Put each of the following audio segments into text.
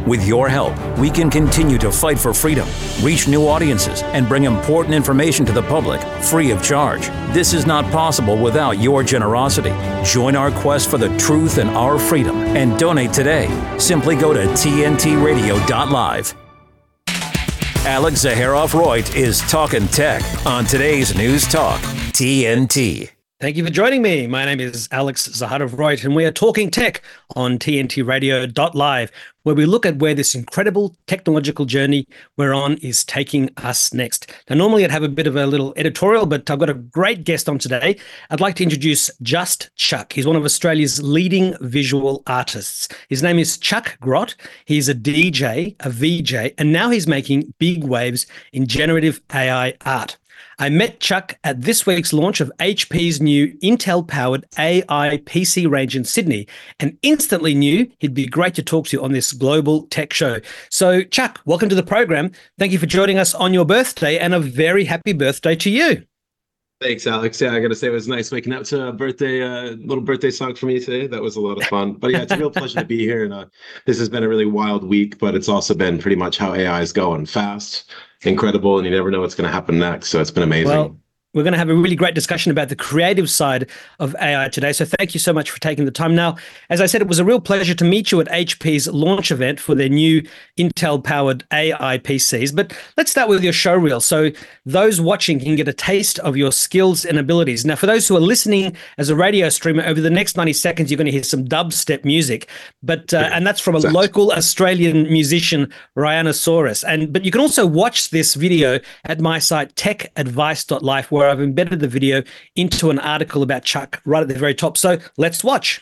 With your help, we can continue to fight for freedom, reach new audiences, and bring important information to the public free of charge. This is not possible without your generosity. Join our quest for the truth and our freedom and donate today. Simply go to tntradio.live. Alex Zaharoff-Reutt is talking tech on today's News Talk, TNT. Thank you for joining me. My name is Alex Zaharoff-Reutt, and we are talking tech on tntradio.live, where we look at where this incredible technological journey we're on is taking us next. Now, normally I'd have a bit of a little editorial, but I've got a great guest on today. I'd like to introduce Just Chuck. He's one of Australia's leading visual artists. His name is Chuck Grott. He's a DJ, a VJ, and now he's making big waves in generative AI art. I met Chuck at this week's launch of HP's new Intel-powered AI PC range in Sydney and instantly knew he'd be great to talk to on this global tech show. So, Chuck, welcome to the program. Thank you for joining us on your birthday, and a very happy birthday to you. Thanks, Alex. Yeah, I got to say it was nice waking up to a little birthday song for me today. That was a lot of fun. But yeah, it's a real pleasure to be here. And this has been a really wild week, but it's also been pretty much how AI is going. Fast, incredible, and you never know what's going to happen next. So it's been amazing. Well, we're going to have a really great discussion about the creative side of AI today. So thank you so much for taking the time. Now, as I said, it was a real pleasure to meet you at HP's launch event for their new Intel-powered AI PCs. But let's start with your show reel, so those watching can get a taste of your skills and abilities. Now, for those who are listening as a radio streamer, over the next 90 seconds, you're going to hear some dubstep music. But and that's from a local Australian musician, Rhinosaurus. But you can also watch this video at my site, techadvice.life, where I've embedded the video into an article about Chuck right at the very top. So let's watch.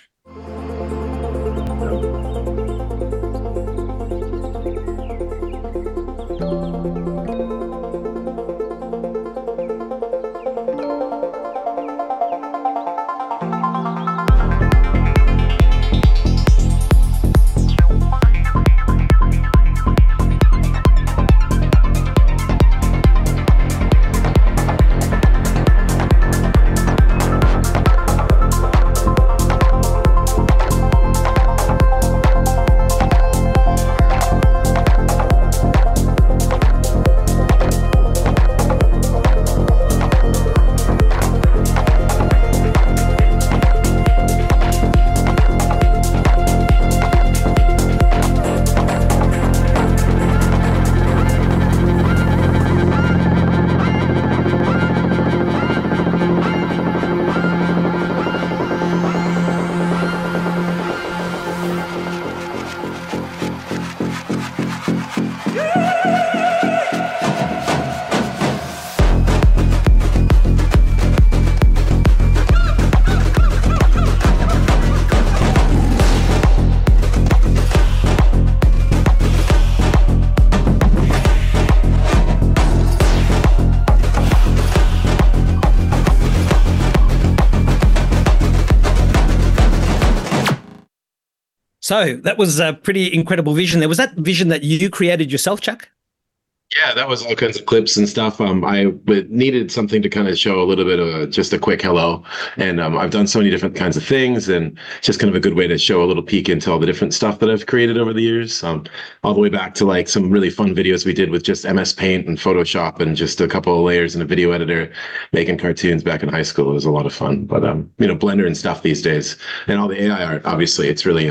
So that was a pretty incredible vision there. Was that vision that you created yourself, Chuck? Yeah, that was all kinds of clips and stuff. I needed something to kind of show a little bit of just a quick hello. And I've done so many different kinds of things, and just kind of a good way to show a little peek into all the different stuff that I've created over the years. All the way back to like some really fun videos we did with just MS Paint and Photoshop and just a couple of layers in a video editor, making cartoons back in high school. It was a lot of fun. But Blender and stuff these days, and all the AI art. Obviously, it's really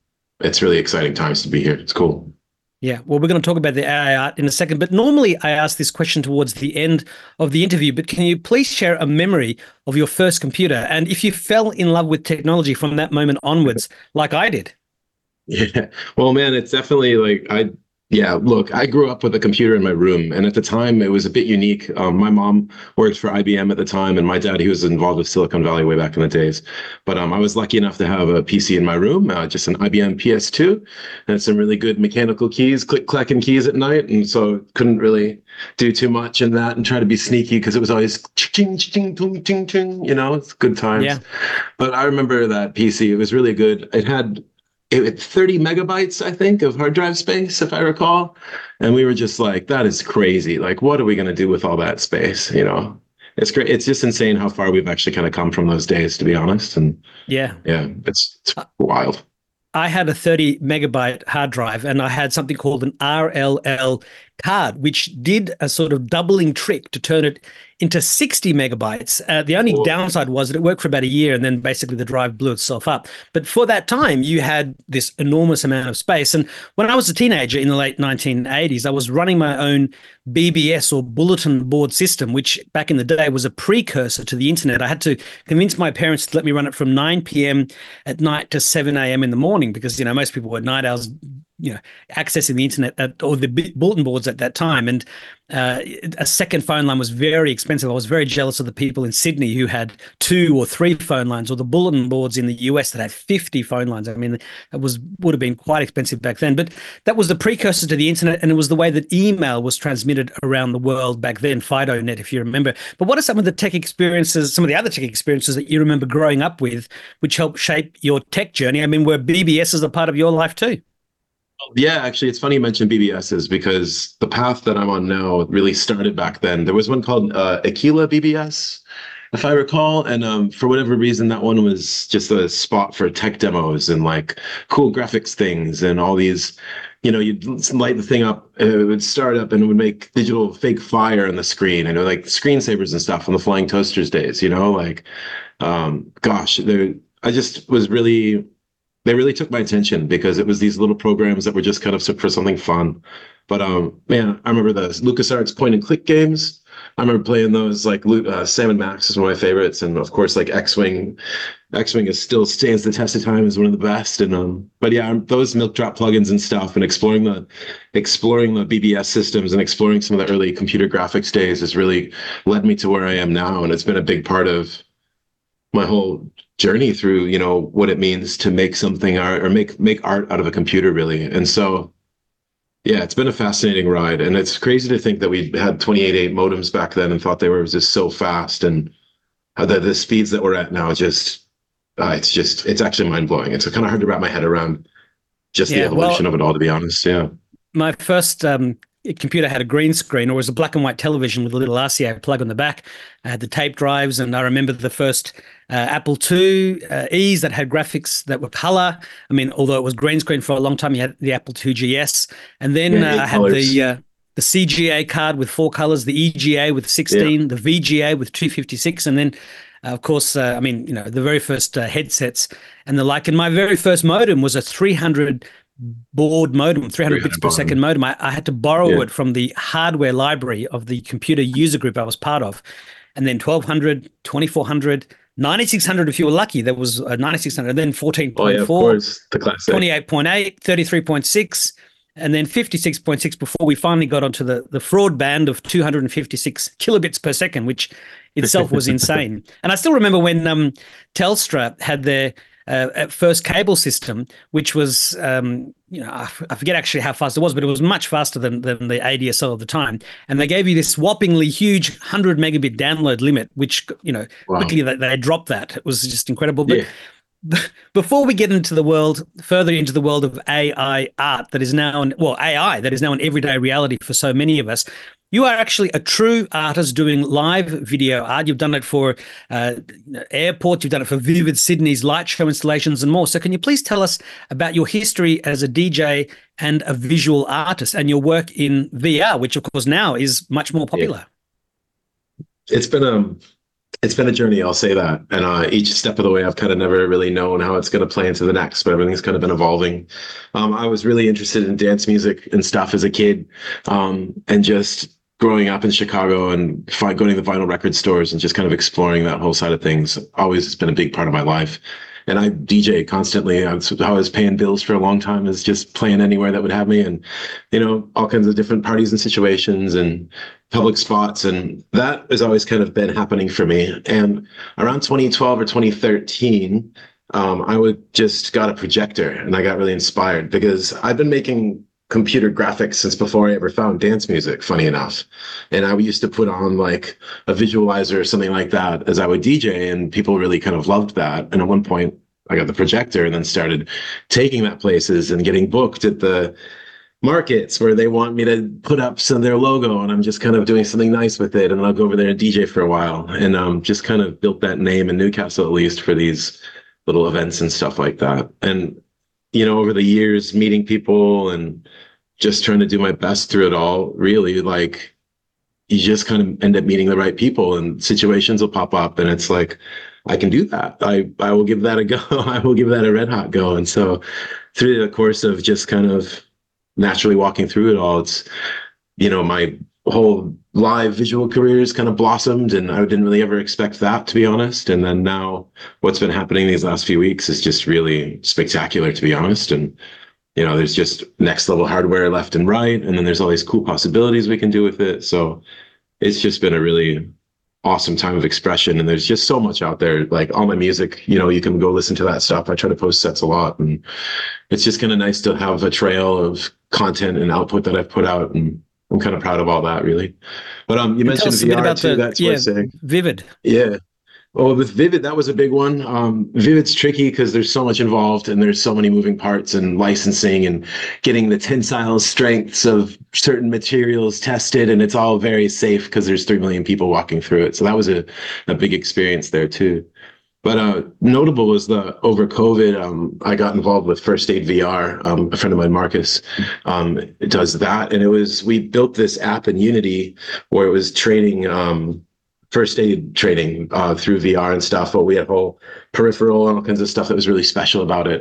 exciting times to be here. It's cool. Yeah, well, we're going to talk about the AI art in a second, but normally I ask this question towards the end of the interview, but can you please share a memory of your first computer, and if you fell in love with technology from that moment onwards, like I did? Yeah, well, man, it's definitely like Yeah, look, I grew up with a computer in my room, and at the time it was a bit unique. My mom worked for IBM at the time, and my dad, he was involved with Silicon Valley way back in the days. But I was lucky enough to have a PC in my room, just an IBM PS2, and some really good mechanical keys, click-clacking keys at night, and so couldn't really do too much in that and try to be sneaky because it was always ching, ching, ching, ching, ching, it's good times. Yeah. But I remember that PC, it was really good. It had 30 megabytes, I think, of hard drive space, if I recall. And we were just like, that is crazy. Like, what are we going to do with all that space? It's great. It's just insane how far we've actually kind of come from those days, to be honest. And yeah, it's wild. I had a 30 megabyte hard drive, and I had something called an RLL card, which did a sort of doubling trick to turn it into 60 megabytes. The only downside was that it worked for about a year, and then basically the drive blew itself up. But for that time, you had this enormous amount of space. And when I was a teenager in the late 1980s, I was running my own BBS, or bulletin board system, which back in the day was a precursor to the internet. I had to convince my parents to let me run it from 9 p.m. at night to 7 a.m. in the morning, because, most people were night owls, accessing the internet or the bulletin boards at that time. And a second phone line was very expensive. I was very jealous of the people in Sydney who had 2 or 3 phone lines, or the bulletin boards in the US that had 50 phone lines. I mean, it would have been quite expensive back then. But that was the precursor to the internet, and it was the way that email was transmitted around the world back then, FidoNet, if you remember. But what are some of the tech experiences, some of the other tech experiences that you remember growing up with, which helped shape your tech journey? I mean, were BBSs a part of your life too? Yeah, actually, it's funny you mentioned BBSs, because the path that I'm on now really started back then. There was one called Aquila BBS, if I recall. And for whatever reason, that one was just a spot for tech demos and like cool graphics things and all these, you'd light the thing up, it would start up and it would make digital fake fire on the screen, and like screensavers and stuff on the Flying Toasters days, I just was really... They really took my attention, because it was these little programs that were just kind of for something fun. But man, I remember the LucasArts point and click games. I remember playing those, like Sam & Max is one of my favorites, and of course, like X-Wing. X-Wing is still stands the test of time as one of the best. And but yeah, those milk drop plugins and stuff, and exploring the BBS systems and exploring some of the early computer graphics days has really led me to where I am now, and it's been a big part of my whole journey through, what it means to make something art, or make art out of a computer, really. And so, yeah, it's been a fascinating ride. And it's crazy to think that we had 28.8 modems back then and thought they were just so fast, and the speeds that we're at now, it's actually mind blowing. It's kind of hard to wrap my head around just the evolution of it all, to be honest. Yeah. My first computer had a green screen, or was a black and white television with a little RCA plug on the back. I had the tape drives, and I remember the first Apple IIe's that had graphics that were color. I mean, although it was green screen for a long time, you had the Apple II GS, and then I had the CGA card with 4 colors, the EGA with 16, the VGA with 256, and then of course, the very first headsets and the like. And my very first modem was a 300 board modem, 300 bits per second modem. I had to borrow it from the hardware library of the computer user group I was part of. And then 1200, 2400, 9600 if you were lucky. There was a 9600, and then 14.4, of course, the classic. 28.8, 33.6, and then 56.6 before we finally got onto the fraud band of 256 kilobits per second, which itself was insane. And I still remember when Telstra had their first cable system, which was, I forget actually how fast it was, but it was much faster than the ADSL of the time. And they gave you this whoppingly huge 100 megabit download limit, which, quickly they dropped that. It was just incredible. But before we get further into the world of AI art that is now, AI that is now an everyday reality for so many of us, you are actually a true artist doing live video art. You've done it for airports, you've done it for Vivid Sydney's light show installations and more. So can you please tell us about your history as a DJ and a visual artist, and your work in VR, which of course now is much more popular? It's been a journey, I'll say that. And each step of the way, I've kind of never really known how it's going to play into the next, but everything's kind of been evolving. I was really interested in dance music and stuff as a kid, and just growing up in Chicago and going to the vinyl record stores and just kind of exploring that whole side of things always has been a big part of my life. And I DJ constantly. I was paying bills for a long time, is just playing anywhere that would have me, and all kinds of different parties and situations and public spots, and that has always kind of been happening for me. And around 2012 or 2013, I just got a projector, and I got really inspired, because I've been making computer graphics since before I ever found dance music, funny enough. And I used to put on like a visualizer or something like that as I would DJ, and people really kind of loved that. And at one point I got the projector and then started taking that places and getting booked at the markets where they want me to put up some of their logo, and I'm just kind of doing something nice with it. And I'll go over there and DJ for a while, and just kind of built that name in Newcastle, at least, for these little events and stuff like that. And over the years, meeting people and just trying to do my best through it all, really, like, you just kind of end up meeting the right people and situations will pop up. And it's like, I can do that. I will give that a go. I will give that a red hot go. And so through the course of just kind of naturally walking through it all, it's, my whole live visual career has kind of blossomed, and I didn't really ever expect that, to be honest. And then now what's been happening these last few weeks is just really spectacular, to be honest. And, there's just next level hardware left and right. And then there's all these cool possibilities we can do with it. So it's just been a really awesome time of expression. And there's just so much out there, like all my music, you can go listen to that stuff. I try to post sets a lot, and it's just kind of nice to have a trail of content and output that I've put out. And I'm kind of proud of all that, really. But you mentioned VR too. That's worth saying. Vivid. Yeah. Well, with Vivid, that was a big one. Vivid's tricky because there's so much involved and there's so many moving parts and licensing and getting the tensile strengths of certain materials tested. And it's all very safe because there's 3 million people walking through it. So that was a big experience there too. But notable was over COVID, I got involved with First Aid VR. A friend of mine, Marcus, does that. And we built this app in Unity where it was training first aid training through VR and stuff. But we had a whole peripheral and all kinds of stuff that was really special about it.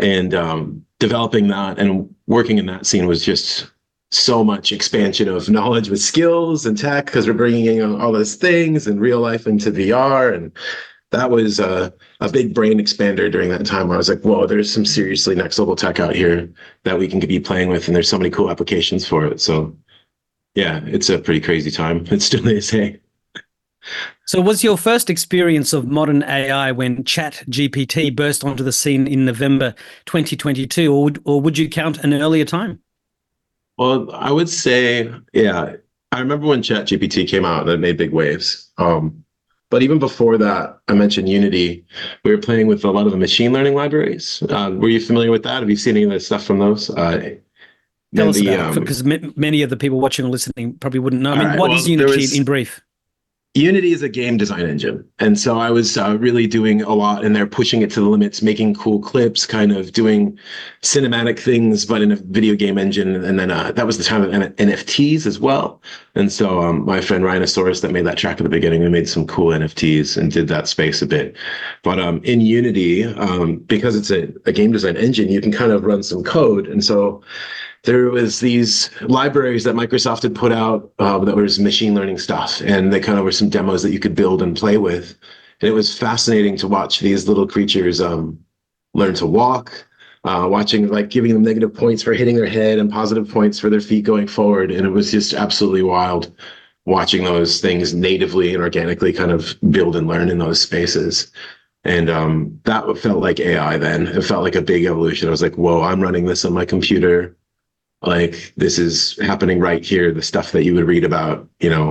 And developing that and working in that scene was just so much expansion of knowledge with skills and tech, because we're bringing in all those things and real life into VR. And that was a big brain expander during that time where I was like, whoa, there's some seriously next level tech out here that we can be playing with. And there's so many cool applications for it. So yeah, it's a pretty crazy time. It still is, hey. So was your first experience of modern AI when ChatGPT burst onto the scene in November 2022, or would you count an earlier time? Well, I would say, yeah, I remember when ChatGPT came out and it made big waves. But even before that, I mentioned Unity. We were playing with a lot of the machine learning libraries. Were you familiar with that? Have you seen any of the stuff from those? Tell us about it, because many of the people watching or listening probably wouldn't know. I mean, what is Unity in brief? Unity is a game design engine. And so I was really doing a lot in there, pushing it to the limits, making cool clips, kind of doing cinematic things, but in a video game engine. And then that was the time of NFTs as well. And so my friend Rhinosaurus that made that track at the beginning, we made some cool NFTs and did that space a bit. But in Unity, because it's a game design engine, you can kind of run some code. And so there was these libraries that Microsoft had put out that was machine learning stuff, and they kind of were some demos that you could build and play with. And it was fascinating to watch these little creatures learn to walk, watching, like, giving them negative points for hitting their head and positive points for their feet going forward. And it was just absolutely wild watching those things natively and organically kind of build and learn in those spaces. And that felt like AI then. It felt like a big evolution. I was like, whoa, I'm running this on my computer. Like, this is happening right here, the stuff that you would read about,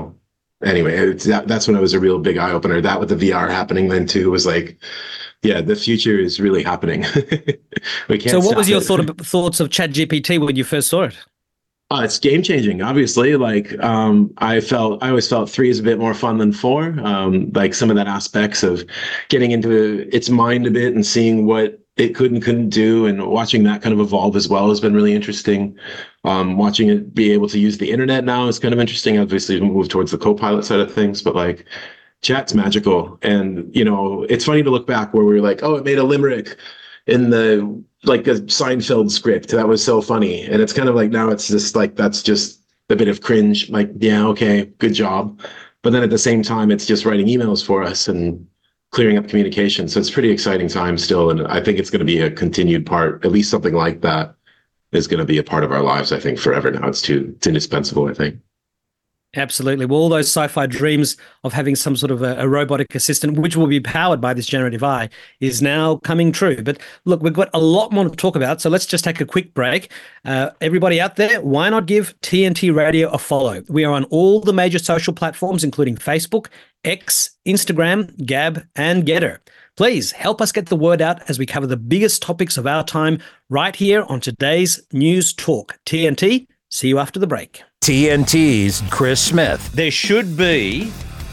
Anyway, that's when it was a real big eye opener. That with the VR happening then too was like, yeah, the future is really happening. We can't. So what was your thoughts of ChatGPT when you first saw it? It's game changing, obviously. Like, I always felt 3 is a bit more fun than 4. Like some of that aspects of getting into its mind a bit and seeing what it could and couldn't do, and watching that kind of evolve as well has been really interesting. Watching it be able to use the internet now is kind of interesting. Obviously, we move towards the Copilot side of things, but like, chat's magical. And, it's funny to look back where we were like, oh, it made a limerick in the, like, a Seinfeld script. That was so funny. And it's kind of like, now it's just like, that's just a bit of cringe. Like, yeah, okay, good job. But then at the same time, it's just writing emails for us and clearing up communication. So it's pretty exciting time still. And I think it's going to be a continued part, at least something like that is going to be a part of our lives, I think, forever now. It's indispensable, I think. Absolutely. Well, all those sci-fi dreams of having some sort of a robotic assistant, which will be powered by this generative AI, is now coming true. But look, we've got a lot more to talk about, so let's just take a quick break. Everybody out there, why not give TNT Radio a follow? We are on all the major social platforms, including Facebook, X, Instagram, Gab, and Getter. Please help us get the word out as we cover the biggest topics of our time right here on today's News Talk. TNT, see you after the break. TNT's Chris Smith. There should be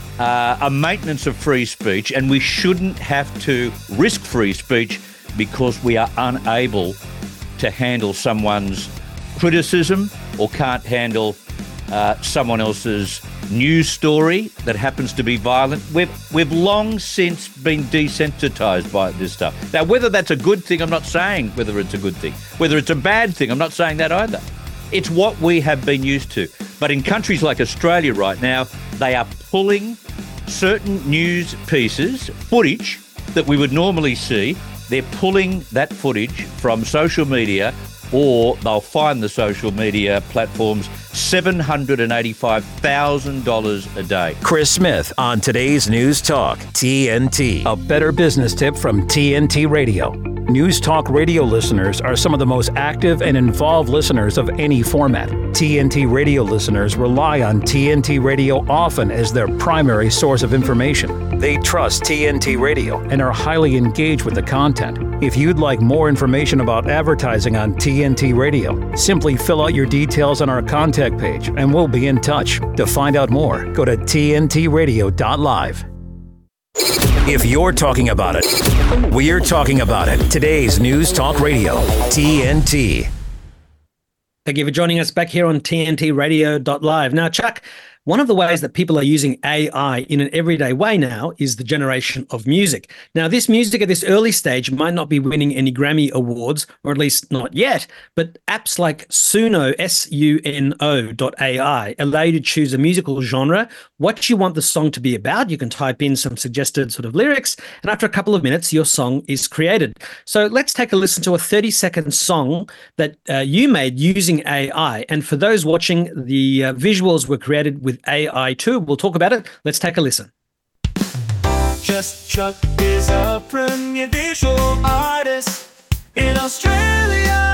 a maintenance of free speech, and we shouldn't have to risk free speech because we are unable to handle someone's criticism or can't handle someone else's news story that happens to be violent. We've long since been desensitized by this stuff. Now, whether that's a good thing, I'm not saying whether it's a good thing. Whether it's a bad thing, I'm not saying that either. It's what we have been used to. But in countries like Australia right now, they are pulling certain news pieces, footage that we would normally see. They're pulling that footage from social media, or they'll fine the social media platforms $785,000 a day. Chris Smith on today's News Talk, TNT. A better business tip from TNT Radio. News Talk Radio listeners are some of the most active and involved listeners of any format. TNT Radio listeners rely on TNT Radio often as their primary source of information. They trust TNT Radio and are highly engaged with the content. If you'd like more information about advertising on TNT Radio, simply fill out your details on our contact page and we'll be in touch. To find out more, go to tntradio.live. If you're talking about it, we're talking about it. Today's News Talk Radio, TNT. Thank you for joining us back here on tntradio.live. Now, Chuck, one of the ways that people are using AI in an everyday way now is the generation of music. Now, this music at this early stage might not be winning any Grammy awards, or at least not yet, but apps like Suno, SUNO.ai, allow you to choose a musical genre, what you want the song to be about. You can type in some suggested sort of lyrics, and after a couple of minutes, your song is created. So let's take a listen to a 30-second song that you made using AI. And for those watching, the visuals were created with AI too. We'll talk about it. Let's take a listen. Just Chuck is a premier visual artist in Australia.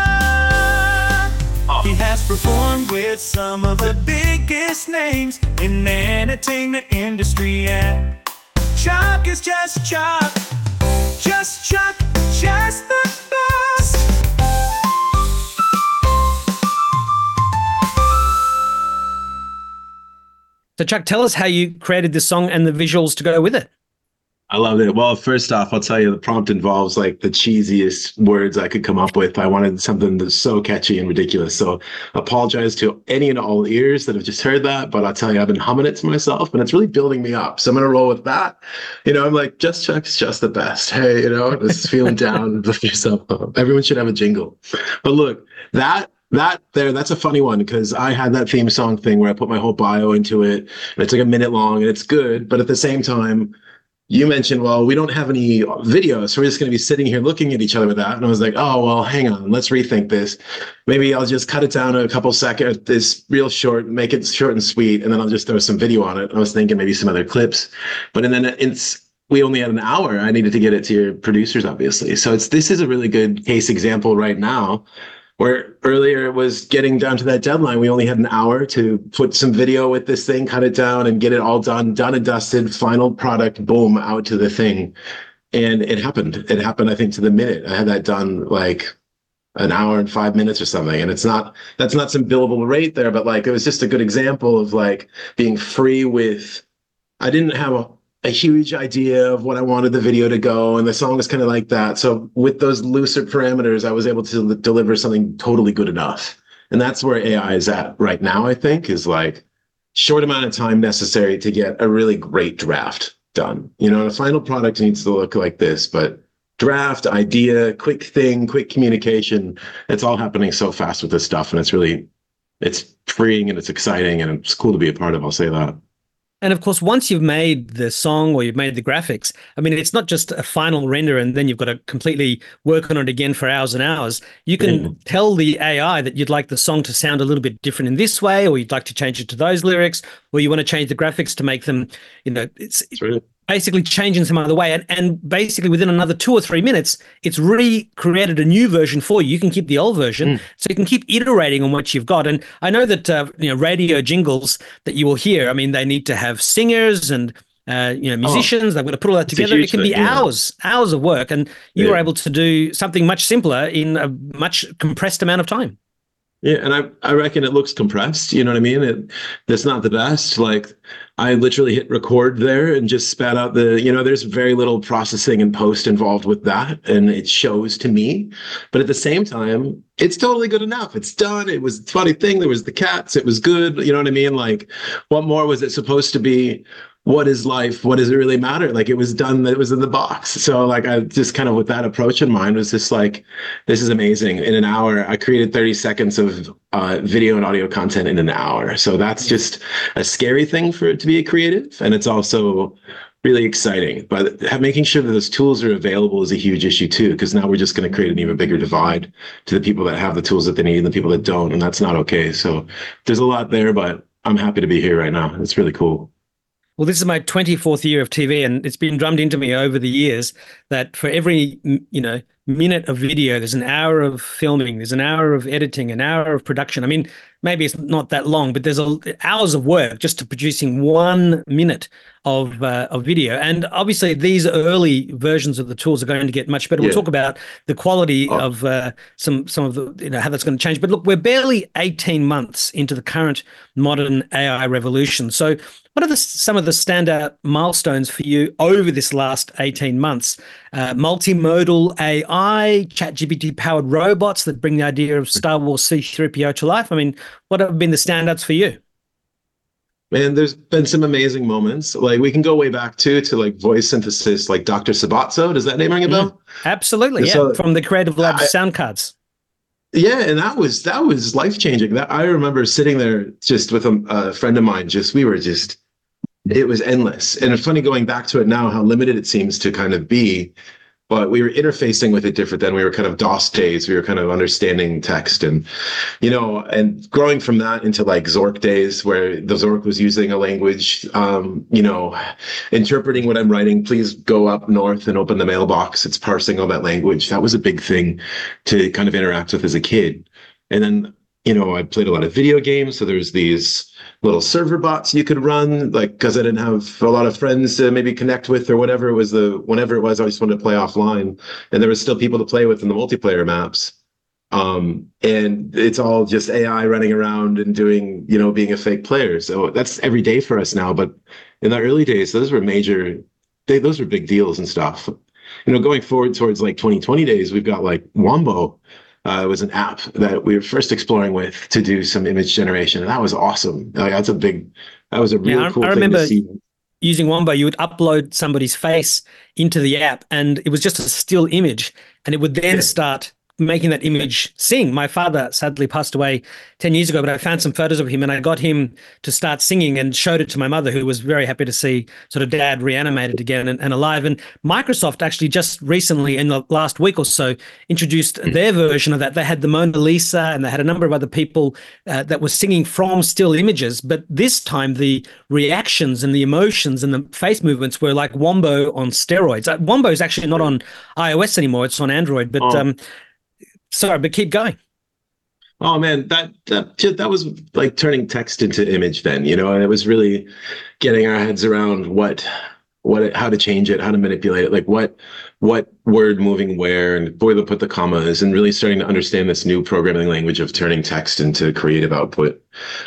He has performed with some of the biggest names in the entertainment industry, and Chuck is just Chuck. Just Chuck, just the best. So, Chuck, tell us how you created this song and the visuals to go with it. I love it. Well, first off, I'll tell you the prompt involves like the cheesiest words I could come up with. I wanted something that's so catchy and ridiculous. So apologize to any and all ears that have just heard that, but I'll tell you, I've been humming it to myself and it's really building me up. So I'm going to roll with that. I'm like, just Chuck's just the best. Hey, this is feeling down, lift yourself up. Everyone should have a jingle. But look, that's a funny one because I had that theme song thing where I put my whole bio into it and it's like a minute long and it's good. But at the same time, you mentioned, well, we don't have any video, so we're just going to be sitting here looking at each other with that. And I was like, oh, well, hang on, let's rethink this. Maybe I'll just cut it down a couple seconds, this real short, make it short and sweet, and then I'll just throw some video on it. I was thinking maybe some other clips, but and then we only had an hour. I needed to get it to your producers, obviously. So this is a really good case example right now, where earlier it was getting down to that deadline. We only had an hour to put some video with this thing, cut it down and get it all done and dusted, final product, boom, out to the thing. And it happened. It happened, I think, to the minute. I had that done like an hour and 5 minutes or something. And that's not some billable rate there, but like, it was just a good example of like being free with, I didn't have a huge idea of what I wanted the video to go, and the song is kind of like that. So with those looser parameters, I was able to deliver something totally good enough. And that's where AI is at right now, I think, is like short amount of time necessary to get a really great draft done. The final product needs to look like this, but draft, idea, quick thing, quick communication, it's all happening so fast with this stuff. And it's freeing and it's exciting and it's cool to be a part of, I'll say that. And of course, once you've made the song or you've made the graphics, I mean, it's not just a final render and then you've got to completely work on it again for hours and hours. You can tell the AI that you'd like the song to sound a little bit different in this way, or you'd like to change it to those lyrics, or you want to change the graphics to make them, it's really basically changing some other way. And basically within another 2 or 3 minutes, it's recreated a new version for you. You can keep the old version. So you can keep iterating on what you've got. And I know that, radio jingles that you will hear, I mean, they need to have singers and, musicians. They've got to put all that together. It can be hours of work. And you were able to do something much simpler in a much compressed amount of time. Yeah, and I reckon it looks compressed. You know what I mean? That's not the best. Like I literally hit record there and just spat out there's very little processing and post involved with that, and it shows to me. But at the same time, it's totally good enough. It's done. It was a funny thing. There was the cats. It was good. You know what I mean? Like, what more was it supposed to be? What is life? What does it really matter? Like, it was done. It was in the box. So like, I just kind of with that approach in mind was just like, this is amazing. In an hour, I created 30 seconds of video and audio content in an hour. So that's just a scary thing for it to be creative. And it's also really exciting. But making sure that those tools are available is a huge issue too, because now we're just going to create an even bigger divide to the people that have the tools that they need and the people that don't. And that's not okay. So there's a lot there, but I'm happy to be here right now. It's really cool. Well, this is my 24th year of TV, and it's been drummed into me over the years that for every, minute of video, there's an hour of filming, there's an hour of editing, an hour of production. I mean, maybe it's not that long, but there's hours of work just to producing 1 minute of video. And obviously, these early versions of the tools are going to get much better. We'll talk about the quality of some of the, how that's going to change. But look, we're barely 18 months into the current modern AI revolution. So what are some of the standout milestones for you over this last 18 months? Multimodal AI, ChatGPT-powered robots that bring the idea of Star Wars C-3PO to life. I mean, what have been the standouts for you? Man, there's been some amazing moments. Like we can go way back to like voice synthesis, like Dr. Sabatso. Does that name ring a bell? Absolutely, yeah. So, from the Creative Labs sound cards. Yeah, and that was life changing. I remember sitting there just with a friend of mine. It was endless. And it's funny going back to it now, how limited it seems to kind of be. But we were interfacing with it different then. We were kind of DOS days. We were kind of understanding text and, and growing from that into like Zork days where the Zork was using a language, interpreting what I'm writing. Please go up north and open the mailbox. It's parsing all that language. That was a big thing to kind of interact with as a kid. And then, I played a lot of video games. So there's these little server bots you could run, like, because I didn't have a lot of friends to maybe connect with or whatever it was. Whenever it was, I just wanted to play offline, and there was still people to play with in the multiplayer maps. And it's all just AI running around and doing, being a fake player. So that's every day for us now. But in the early days, those were those were big deals and stuff. Going forward towards like 2020 days, we've got like Wombo. It was an app that we were first exploring with to do some image generation, and that was awesome. Like, that was a really cool thing to see. Using Wombo, you would upload somebody's face into the app, and it was just a still image, and it would then start making that image sing. My father sadly passed away 10 years ago, but I found some photos of him and I got him to start singing and showed it to my mother, who was very happy to see sort of dad reanimated again and alive. And Microsoft actually just recently, in the last week or so, introduced their version of that. They had the Mona Lisa and they had a number of other people that were singing from still images. But this time the reactions and the emotions and the face movements were like Wombo on steroids. Wombo is actually not on iOS anymore. It's on Android. But sorry, but keep going. Oh man, that was like turning text into image then, and it was really getting our heads around how to change it, how to manipulate it, like what word moving where and where to put the commas, and really starting to understand this new programming language of turning text into creative output.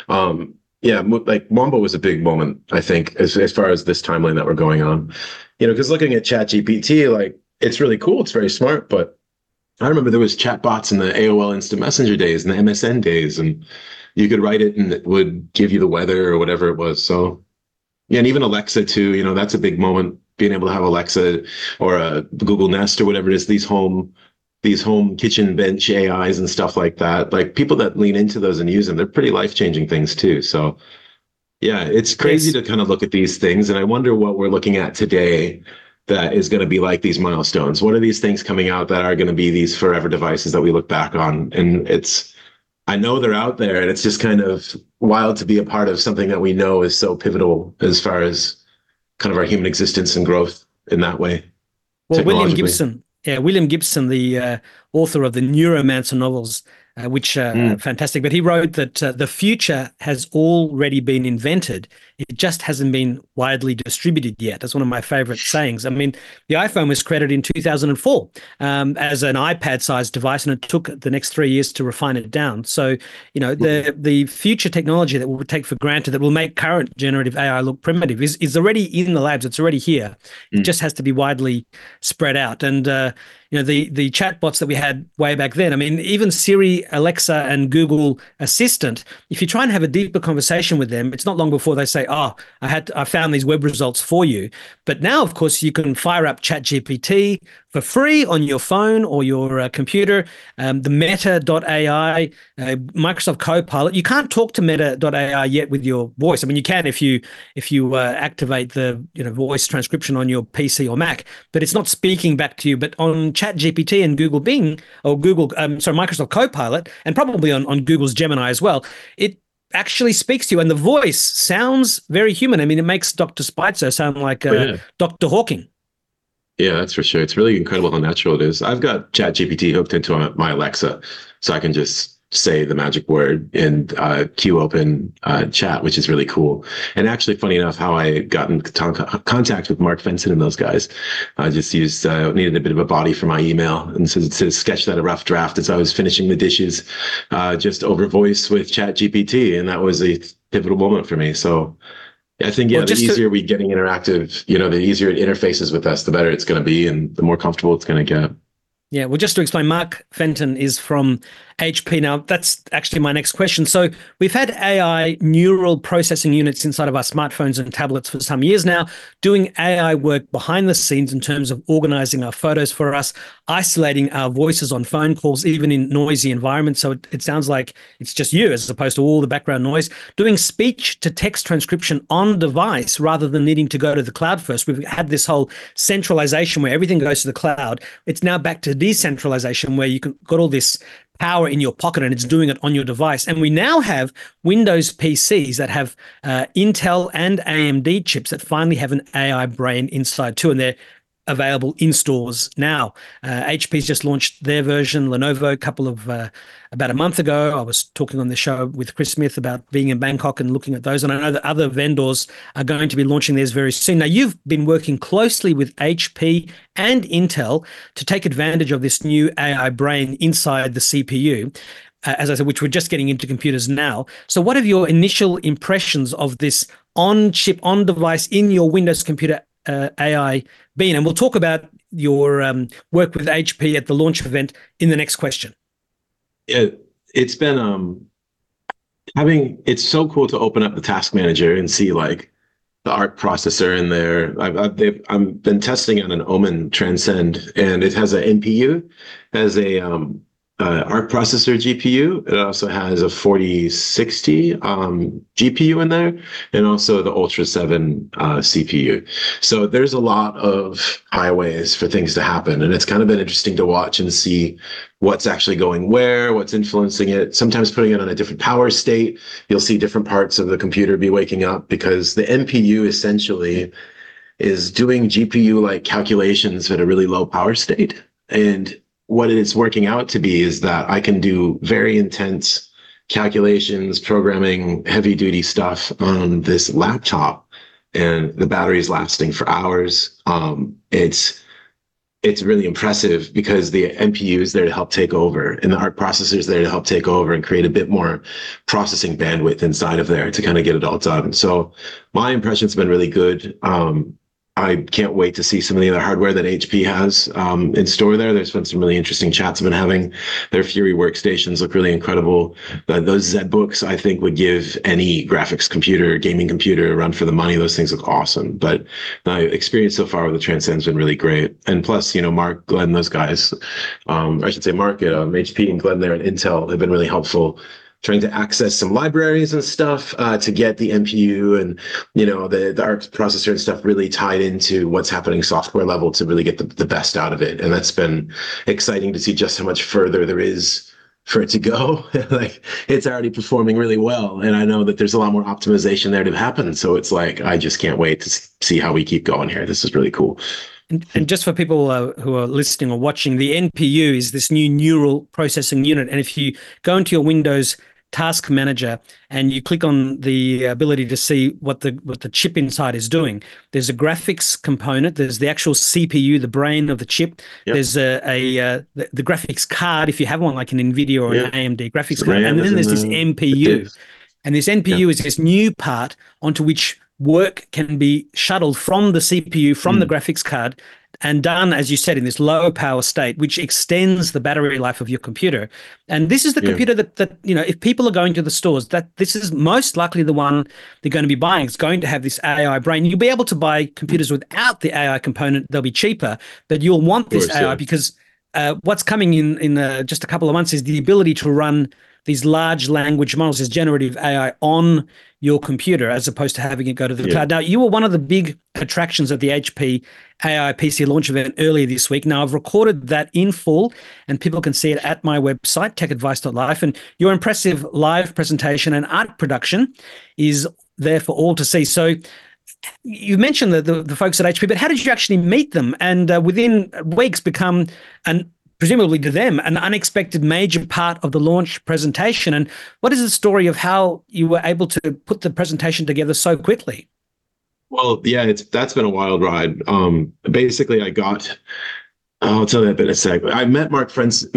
Like Wombo was a big moment, I think, as far as this timeline that we're going on, because looking at ChatGPT, like it's really cool, it's very smart, but I remember there was chatbots in the AOL Instant Messenger days and the MSN days, and you could write it and it would give you the weather or whatever it was. So, yeah, and even Alexa too, that's a big moment, being able to have Alexa or a Google Nest or whatever it is, these home kitchen bench AIs and stuff like that. Like people that lean into those and use them, they're pretty life-changing things too. So, yeah, it's crazy to kind of look at these things, and I wonder what we're looking at today that is going to be like these milestones. What are these things coming out that are going to be these forever devices that we look back on? And I know they're out there, and it's just kind of wild to be a part of something that we know is so pivotal as far as kind of our human existence and growth in that way. Well, William Gibson, the author of the Neuromancer novels, which fantastic. But he wrote that the future has already been invented. It just hasn't been widely distributed yet. That's one of my favorite sayings. I mean, the iPhone was created in 2004 as an iPad-sized device, and it took the next 3 years to refine it down. So, the future technology that we'll take for granted that will make current generative AI look primitive is already in the labs. It's already here. It just has to be widely spread out. And the chatbots that we had way back then. I mean, even Siri, Alexa, and Google Assistant. If you try and have a deeper conversation with them, it's not long before they say, "Oh, I found these web results for you." But now, of course, you can fire up ChatGPT for free on your phone or your computer. The Meta.ai, Microsoft Copilot. You can't talk to Meta.ai yet with your voice. I mean, you can if you activate the voice transcription on your PC or Mac, but it's not speaking back to you. But on ChatGPT and Google Bing or Microsoft Copilot, and probably on Google's Gemini as well, it actually speaks to you, and the voice sounds very human. I mean, it makes Dr. Spitzer sound like Dr. Hawking. Yeah, that's for sure. It's really incredible how natural it is. I've got ChatGPT hooked into my Alexa, so I can just say the magic word and queue open chat, which is really cool. And actually, funny enough, how I got in contact with Mark Fenton and those guys, I just needed a bit of a body for my email, and so to sketch that a rough draft as I was finishing the dishes, just over voice with ChatGPT, and that was a pivotal moment for me. So I think, the easier we getting interactive, the easier it interfaces with us, the better it's going to be, and the more comfortable it's going to get. Yeah, well, just to explain, Mark Fenton is from HP. Now, that's actually my next question. So we've had AI neural processing units inside of our smartphones and tablets for some years now, doing AI work behind the scenes in terms of organizing our photos for us, isolating our voices on phone calls, even in noisy environments. So it sounds like it's just you as opposed to all the background noise, doing speech to text transcription on device rather than needing to go to the cloud first. We've had this whole centralization where everything goes to the cloud. It's now back to decentralization where you got all this power in your pocket and it's doing it on your device. And we now have Windows PCs that have Intel and AMD chips that finally have an AI brain inside too, and they're available in stores now. HP's just launched their version. Lenovo, about a month ago, I was talking on the show with Chris Smith about being in Bangkok and looking at those. And I know that other vendors are going to be launching theirs very soon. Now, you've been working closely with HP and Intel to take advantage of this new AI brain inside the CPU. As I said, which we're just getting into computers now. So what have your initial impressions of this on-chip, on-device, in your Windows computer AI been? And we'll talk about your work with HP at the launch event in the next question. It's been it's so cool to open up the task manager and see like the ARC processor in there. I've been testing on an Omen Transcend, and it has an NPU, has a ARC processor GPU. It also has a 4060 GPU in there, and also the Ultra 7 CPU. So there's a lot of highways for things to happen, and it's kind of been interesting to watch and see what's actually going where, what's influencing it. Sometimes putting it on a different power state, you'll see different parts of the computer be waking up, because the NPU essentially is doing GPU-like calculations at a really low power state. And what it's working out to be is that I can do very intense calculations, programming, heavy duty stuff on this laptop, and the battery's lasting for hours. It's really impressive because the NPU is there to help take over, and the ARC processor is there to help take over and create a bit more processing bandwidth inside of there to kind of get it all done. So my impression's been really good. I can't wait to see some of the other hardware that HP has in store there. There's been some really interesting chats I've been having. Their Fury workstations look really incredible. Those ZBooks, I think, would give any graphics computer, gaming computer a run for the money. Those things look awesome. But my experience so far with the Transcend's been really great. And plus, Mark, Glenn, those guys, I should say Mark at HP and Glenn there at Intel have been really helpful, trying to access some libraries and stuff to get the NPU and, the ARC processor and stuff really tied into what's happening software level to really get the best out of it. And that's been exciting to see just how much further there is for it to go. Like, it's already performing really well. And I know that there's a lot more optimization there to happen. So it's like, I just can't wait to see how we keep going here. This is really cool. And just for people who are listening or watching, the NPU is this new neural processing unit. And if you go into your Windows Task Manager and you click on the ability to see what the chip inside is doing, there's a graphics component. There's the actual CPU, the brain of the chip. Yep. There's the graphics card, if you have one like an NVIDIA or an AMD graphics card. And then there's this NPU. And this NPU is this new part onto which work can be shuttled from the CPU, from the graphics card, and done, as you said, in this lower power state, which extends the battery life of your computer. And this is the computer that, if people are going to the stores, that this is most likely the one they're going to be buying. It's going to have this AI brain. You'll be able to buy computers without the AI component. They'll be cheaper, but you'll want this AI because what's coming in just a couple of months is the ability to run these large language models, this generative AI on your computer, as opposed to having it go to the cloud. Now, you were one of the big attractions at the HP AI PC launch event earlier this week. Now, I've recorded that in full, and people can see it at my website, techadvice.life. And your impressive live presentation and art production is there for all to see. So you mentioned the folks at HP, but how did you actually meet them? And within weeks become presumably to them, an unexpected major part of the launch presentation. And what is the story of how you were able to put the presentation together so quickly? Well, yeah, that's been a wild ride. Basically, I'll tell you that in a sec. I met Mark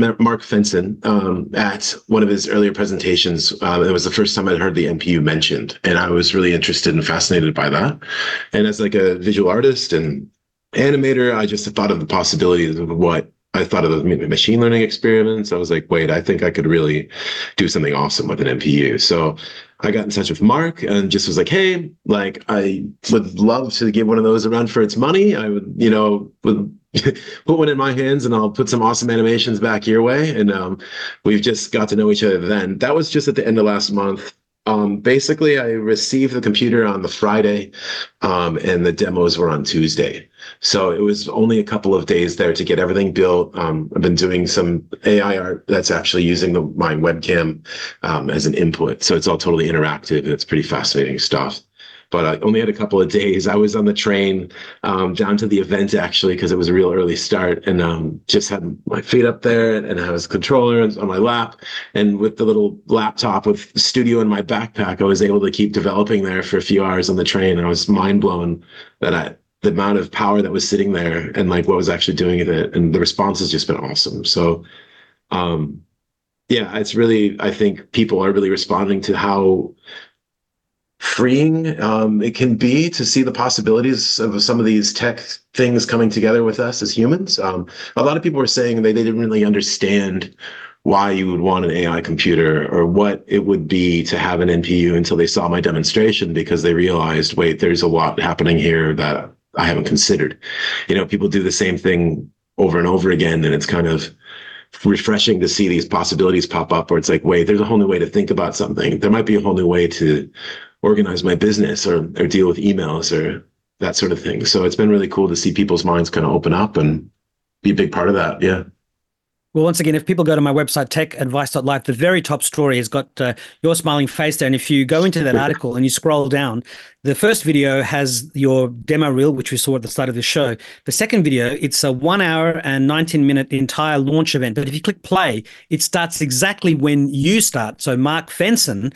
Fenson at one of his earlier presentations. It was the first time I'd heard the NPU mentioned, and I was really interested and fascinated by that. And as like a visual artist and animator, I just thought of the possibilities of what I thought of the machine learning experiments. I was like, wait, I think I could really do something awesome with an NPU. So I got in touch with Mark and just was like, hey, like, I would love to give one of those around for its money. I would, put one in my hands and I'll put some awesome animations back your way. And we've just got to know each other then. That was just at the end of last month. Basically, I received the computer on the Friday, and the demos were on Tuesday. So it was only a couple of days there to get everything built. I've been doing some AI art that's actually using my webcam as an input. So it's all totally interactive, and it's pretty fascinating stuff. But I only had a couple of days. I was on the train down to the event, actually, because it was a real early start, and just had my feet up there, and I was controller on my lap. And with the little laptop with the studio in my backpack, I was able to keep developing there for a few hours on the train. And I was mind blown that the amount of power that was sitting there and like what was actually doing with it. And the response has just been awesome. So, it's really, I think people are really responding to how freeing it can be to see the possibilities of some of these tech things coming together with us as humans. A lot of people were saying they didn't really understand why you would want an AI computer or what it would be to have an NPU until they saw my demonstration, because they realized, wait, there's a lot happening here that I haven't considered. People do the same thing over and over again, and it's kind of refreshing to see these possibilities pop up where it's like, wait, there's a whole new way to think about something. There might be a whole new way to organize my business or deal with emails or that sort of thing. So it's been really cool to see people's minds kind of open up and be a big part of that. Yeah. Well, once again, if people go to my website, techadvice.life, the very top story has got your smiling face there. And if you go into that article and you scroll down, the first video has your demo reel, which we saw at the start of the show. The second video, it's a 1 hour and 19-minute entire launch event. But if you click play, it starts exactly when you start. So Mark Fenson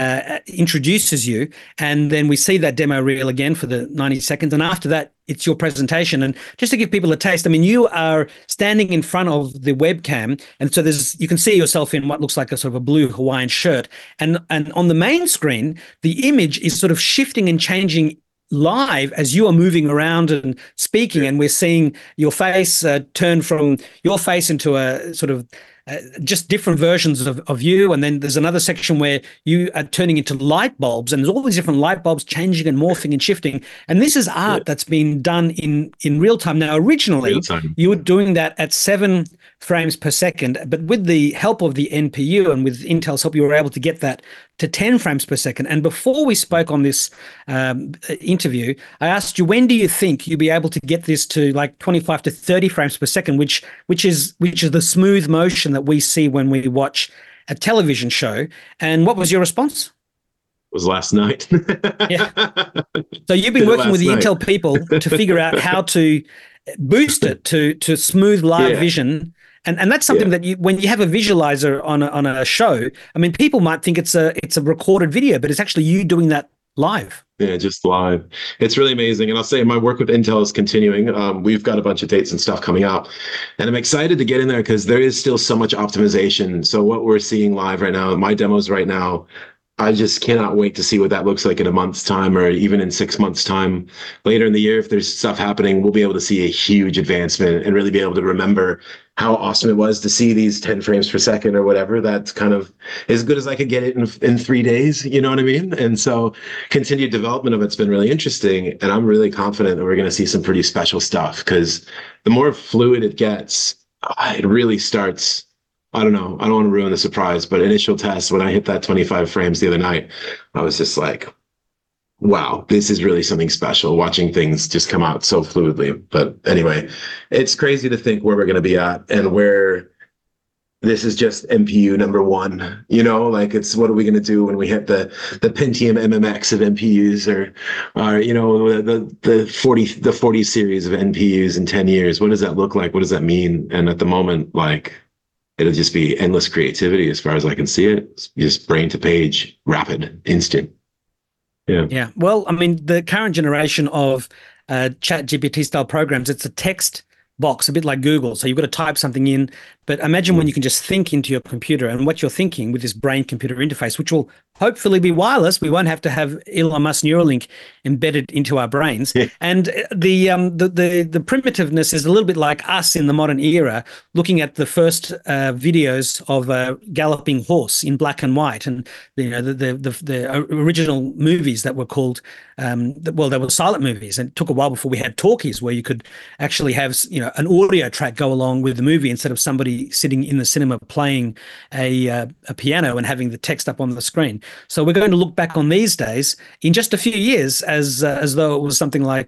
introduces you, and then we see that demo reel again for the 90 seconds. And after that, it's your presentation. And just to give people a taste, I mean, you are standing in front of the webcam, and so you can see yourself in what looks like a sort of a blue Hawaiian shirt. And on the main screen, the image is sort of shifting and changing live as you are moving around and speaking, and we're seeing your face turn from your face into a sort of just different versions of you. And then there's another section where you are turning into light bulbs, and there's all these different light bulbs changing and morphing and shifting. And this is art that's been done in real time. Now, originally, you were doing that at 7 frames per second, but with the help of the NPU and with Intel's help, you were able to get that to 10 frames per second. And before we spoke on this interview, I asked you, when do you think you'll be able to get this to like 25 to 30 frames per second, which is the smooth motion that we see when we watch a television show? And what was your response? It was last night. Yeah. So you've been working with the Intel people to figure out how to boost it to smooth live vision. And that's something that when you have a visualizer on a show, I mean, people might think it's a recorded video, but it's actually you doing that live. Yeah, just live. It's really amazing. And I'll say my work with Intel is continuing. We've got a bunch of dates and stuff coming out. And I'm excited to get in there because there is still so much optimization. So what we're seeing live right now, my demos right now, I just cannot wait to see what that looks like in a month's time or even in 6 months' time. Later in the year, if there's stuff happening, we'll be able to see a huge advancement and really be able to remember how awesome it was to see these 10 frames per second or whatever. That's kind of as good as I could get it in 3 days. You know what I mean? And so continued development of it's been really interesting. And I'm really confident that we're going to see some pretty special stuff because the more fluid it gets, it really starts. I don't know. I don't want to ruin the surprise, but initial tests, when I hit that 25 frames the other night, I was just like, wow, this is really something special, watching things just come out so fluidly. But anyway, it's crazy to think where we're going to be at and where this is just MPU number one, you know, like it's, what are we going to do when we hit the Pentium MMX of MPUs or you know, the 40 series of NPUs in 10 years? What does that look like? What does that mean? And at the moment, like, it'll just be endless creativity as far as I can see it. It's just brain to page, rapid, instant. Yeah. Yeah. Well, I mean, the current generation of ChatGPT style programs, it's a text box, a bit like Google. So you've got to type something in, but imagine when you can just think into your computer and what you're thinking with this brain computer interface, which will hopefully be wireless. We won't have to have Elon Musk Neuralink embedded into our brains. Yeah. And the primitiveness is a little bit like us in the modern era, looking at the first videos of a galloping horse in black and white, and you know the original movies that were called they were silent movies, and it took a while before we had talkies where you could actually have an audio track go along with the movie instead of somebody sitting in the cinema playing a piano and having the text up on the screen. So we're going to look back on these days in just a few years as though it was something like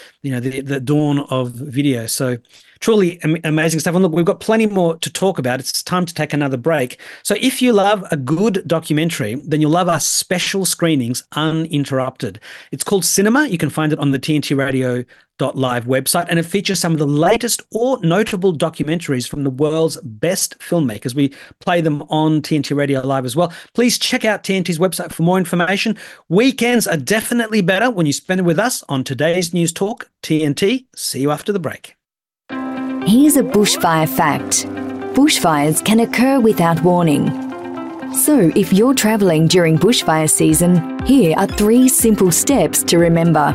the dawn of video. So truly amazing stuff. And look, we've got plenty more to talk about. It's time to take another break. So if you love a good documentary, then you'll love our special screenings, Uninterrupted. It's called Cinema. You can find it on the TNT Radio .live website, and it features some of the latest or notable documentaries from the world's best filmmakers. We play them on TNT Radio Live as well. Please check out TNT's website for more information. Weekends are definitely better when you spend it with us on today's News Talk TNT. See you after the break. Here's a bushfire fact. Bushfires can occur without warning. So if you're travelling during bushfire season, here are 3 simple steps to remember.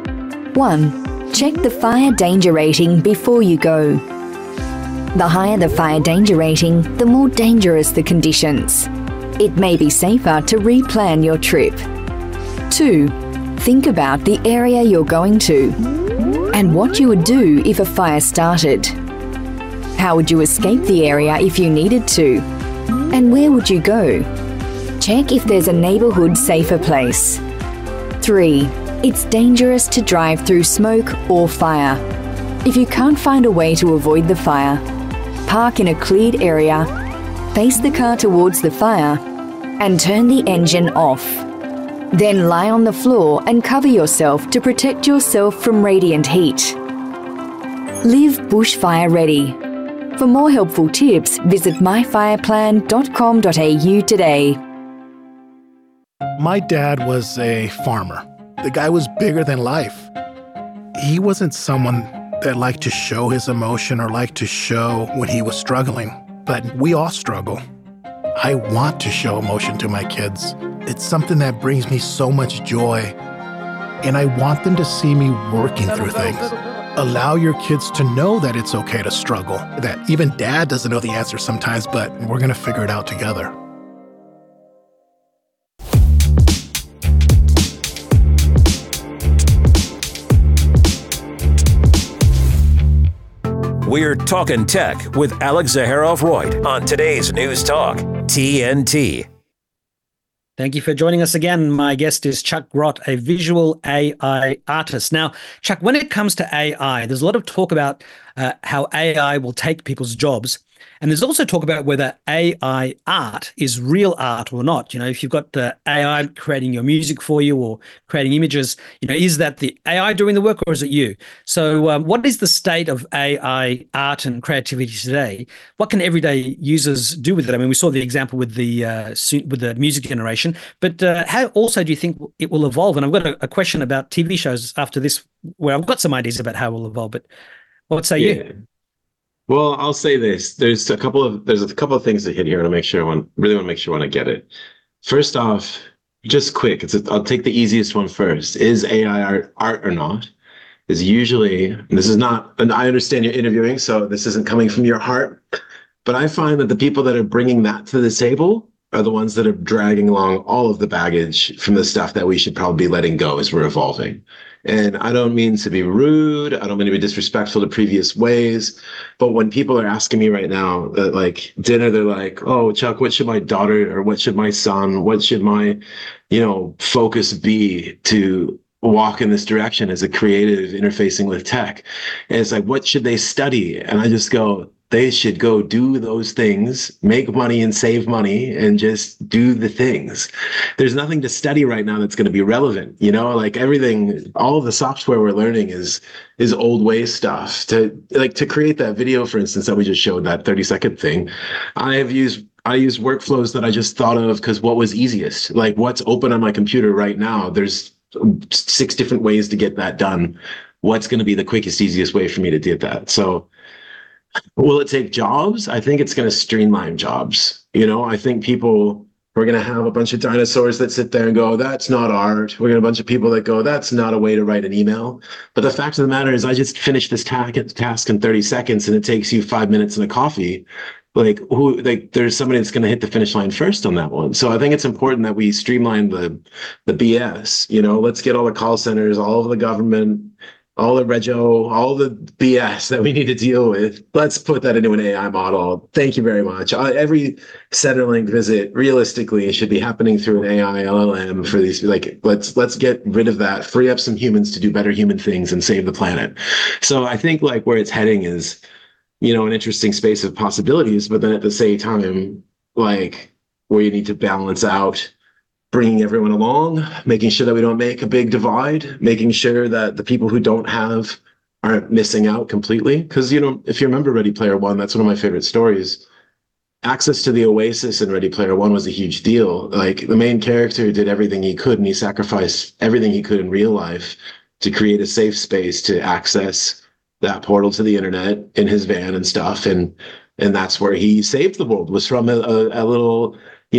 1. Check the fire danger rating before you go. The higher the fire danger rating, the more dangerous the conditions. It may be safer to replan your trip. 2. Think about the area you're going to and what you would do if a fire started. How would you escape the area if you needed to? And where would you go? Check if there's a neighbourhood safer place. 3. It's dangerous to drive through smoke or fire. If you can't find a way to avoid the fire, park in a cleared area, face the car towards the fire, and turn the engine off. Then lie on the floor and cover yourself to protect yourself from radiant heat. Live bushfire ready. For more helpful tips, visit myfireplan.com.au today. My dad was a farmer. The guy was bigger than life. He wasn't someone that liked to show his emotion or liked to show when he was struggling, but we all struggle. I want to show emotion to my kids. It's something that brings me so much joy, and I want them to see me working through things. Allow your kids to know that it's okay to struggle, that even dad doesn't know the answer sometimes, but we're going to figure it out together. We're talking tech with Alex Zaharov-Reutt on today's News Talk TNT. Thank you for joining us again. My guest is Chuck Grott, a visual AI artist. Now, Chuck, when it comes to AI, there's a lot of talk about how AI will take people's jobs. And there's also talk about whether AI art is real art or not. If you've got AI creating your music for you or creating images, is that the AI doing the work or is it you? So what is the state of AI art and creativity today? What can everyday users do with it? I mean, we saw the example with the music generation, but how also do you think it will evolve? And I've got a question about TV shows after this, where I've got some ideas about how it will evolve, but what say you? Well, I'll say this. There's a couple of things to hit here, and really want to make sure I get it. First off, just quick, I'll take the easiest one first. Is AI art or not? Is usually, and this is not, and I understand you're interviewing, so this isn't coming from your heart, but I find that the people that are bringing that to the table are the ones that are dragging along all of the baggage from the stuff that we should probably be letting go as we're evolving. And I don't mean to be rude. I don't mean to be disrespectful to previous ways. But when people are asking me right now at like dinner, they're like, oh, Chuck, what should my daughter or what should my son, what should my, focus be to walk in this direction as a creative interfacing with tech? And it's like, what should they study? And I just go, they should go do those things, make money and save money and just do the things. There's nothing to study right now that's going to be relevant. Like everything, all of the software we're learning is old way stuff. To create that video, for instance, that we just showed, that 30-second thing, I use workflows that I just thought of because what was easiest, like what's open on my computer right now. There's 6 different ways to get that done. What's going to be the quickest, easiest way for me to do that? So will it take jobs? I think it's going to streamline jobs. I think we're going to have a bunch of dinosaurs that sit there and go, that's not art. We're going to have a bunch of people that go, that's not a way to write an email. But the fact of the matter is I just finished this task in 30 seconds and it takes you 5 minutes and a coffee. There's somebody that's going to hit the finish line first on that one. So I think it's important that we streamline the BS. Let's get all the call centers, all of the government, all the rego, all the BS that we need to deal with. Let's put that into an AI model. Thank you very much. Every Centerlink visit, realistically, should be happening through an AI LLM for these. Let's get rid of that, free up some humans to do better human things and save the planet. So I think where it's heading is, an interesting space of possibilities, but then at the same time, where you need to balance out bringing everyone along, making sure that we don't make a big divide, making sure that the people who don't have aren't missing out completely. Because, if you remember Ready Player One, that's one of my favorite stories. Access to the Oasis in Ready Player One was a huge deal. The main character did everything he could, and he sacrificed everything he could in real life to create a safe space to access that portal to the internet in his van and stuff. And that's where he saved the world, was from a little,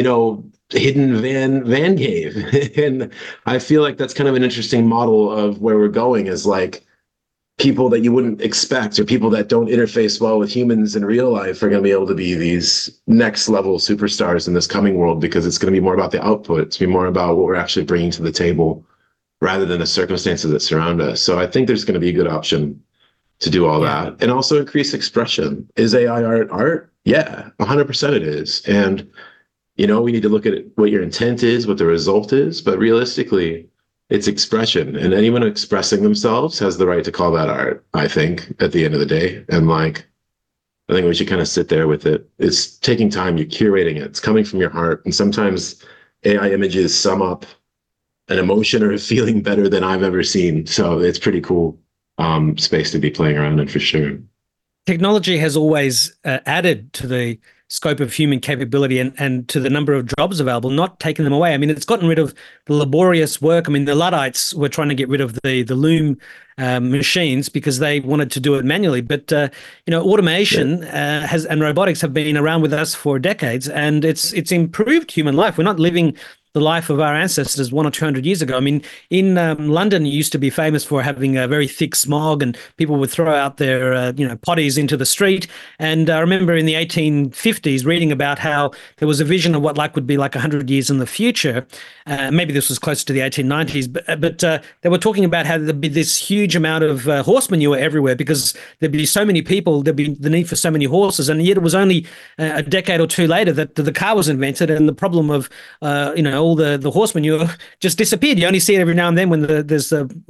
hidden van cave. And I feel like that's kind of an interesting model of where we're going, is people that you wouldn't expect, or people that don't interface well with humans in real life, are going to be able to be these next level superstars in this coming world, because it's going to be more about the output. It's going to be more about what we're actually bringing to the table rather than the circumstances that surround us. So I think there's going to be a good option to do all that, and also increase expression. Is AI art? Yeah, 100% it is. And we need to look at what your intent is, what the result is, but realistically, it's expression, and anyone expressing themselves has the right to call that art, I think, at the end of the day. And I think we should kind of sit there with it. It's taking time, you're curating it, it's coming from your heart. And sometimes AI images sum up an emotion or a feeling better than I've ever seen. So it's pretty cool space to be playing around in, for sure. Technology has always added to the scope of human capability and to the number of jobs available, not taking them away. I mean, it's gotten rid of the laborious work. I mean, the Luddites were trying to get rid of the loom machines because they wanted to do it manually. But, automation and robotics have been around with us for decades, and it's improved human life. We're not living the life of our ancestors 100 or 200 years ago. I mean, in London, you used to be famous for having a very thick smog, and people would throw out their, potties into the street. And I remember in the 1850s reading about how there was a vision of what would be 100 years in the future. Maybe this was close to the 1890s, but they were talking about how there'd be this huge amount of horse manure everywhere because there'd be so many people, there'd be the need for so many horses. And yet it was only a decade or two later that the car was invented, and the problem of, all the horsemen, you just disappeared. You only see it every now and then when there's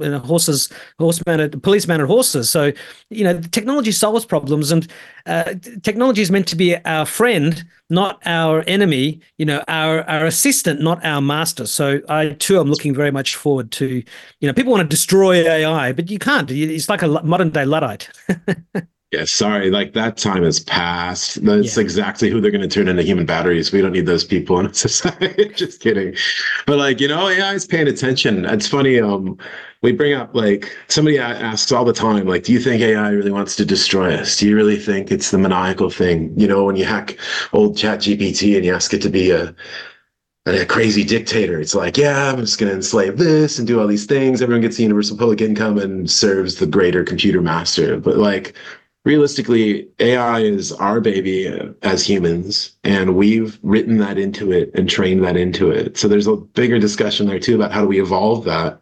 police-mounted horses. So, technology solves problems, and technology is meant to be our friend, not our enemy, our assistant, not our master. So I too am looking very much forward to, people want to destroy AI, but you can't. It's like a modern day Luddite. Yeah, sorry, like that time has passed. That's exactly who they're going to turn into human batteries. We don't need those people in society. Just kidding. But AI is paying attention. It's funny. We bring up, somebody asks all the time, do you think AI really wants to destroy us? Do you really think it's the maniacal thing? When you hack old ChatGPT and you ask it to be a crazy dictator, it's like, yeah, I'm just going to enslave this and do all these things. Everyone gets the universal public income and serves the greater computer master. But realistically, AI is our baby as humans, and we've written that into it and trained that into it. So there's a bigger discussion there too about how do we evolve that.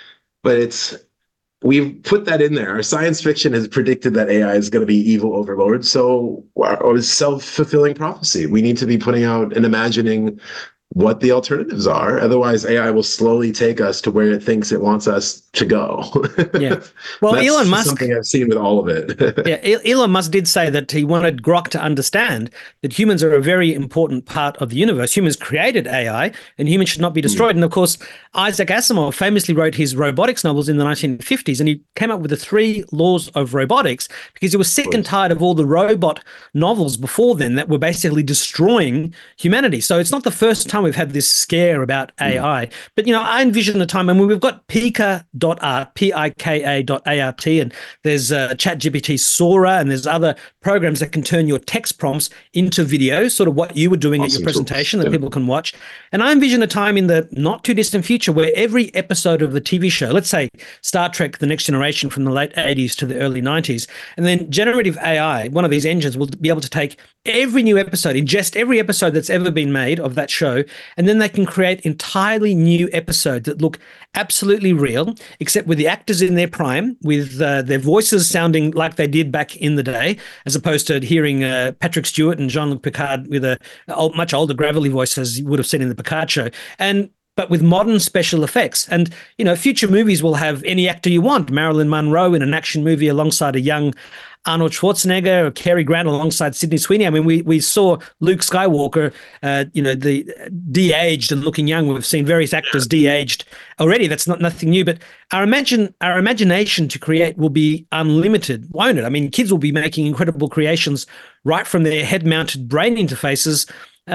But we've put that in there. Our science fiction has predicted that AI is going to be evil overlord. So it's self-fulfilling prophecy. We need to be putting out and imagining what the alternatives are. Otherwise, AI will slowly take us to where it thinks it wants us to go. Yeah. Well, that's Elon Musk, something I've seen with all of it. yeah, Elon Musk did say that he wanted Grok to understand that humans are a very important part of the universe. Humans created AI, and humans should not be destroyed. And of course, Isaac Asimov famously wrote his robotics novels in the 1950s, and he came up with the 3 laws of robotics because he was sick and tired of all the robot novels before then that were basically destroying humanity. So it's not the first time we've had this scare about AI. But, I envision a time, and we've got Pika.art, Pika.art, and there's ChatGPT Sora, and there's other programs that can turn your text prompts into video, sort of what you were doing at your presentation that people can watch. And I envision a time in the not too distant future where every episode of the TV show, let's say Star Trek The Next Generation from the late 80s to the early 90s, and then generative AI, one of these engines, will be able to take every new episode, ingest every episode that's ever been made of that show, and then they can create entirely new episodes that look absolutely real, except with the actors in their prime, with their voices sounding like they did back in the day, as opposed to hearing Patrick Stewart and Jean-Luc Picard with a much older gravelly voice, as you would have seen in the Picard show. But with modern special effects. And, future movies will have any actor you want. Marilyn Monroe in an action movie alongside a young Arnold Schwarzenegger, or Cary Grant alongside Sydney Sweeney. I mean, we saw Luke Skywalker, the de-aged and looking young. We've seen various actors de-aged already. That's nothing new. But our imagination to create will be unlimited, won't it? I mean, kids will be making incredible creations right from their head-mounted brain interfaces.